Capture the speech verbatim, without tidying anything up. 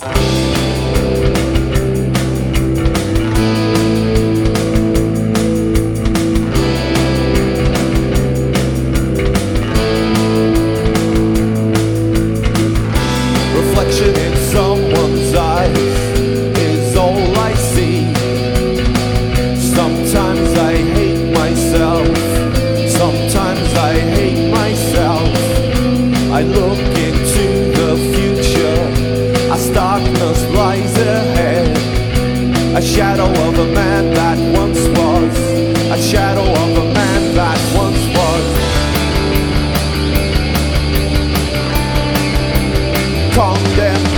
Reflection in someone's eyes is all I see. Sometimes I hate myself, sometimes I hate myself. I look into the future as darkness lies ahead. A shadow of a man that once was, a shadow of a man that once was. Condemned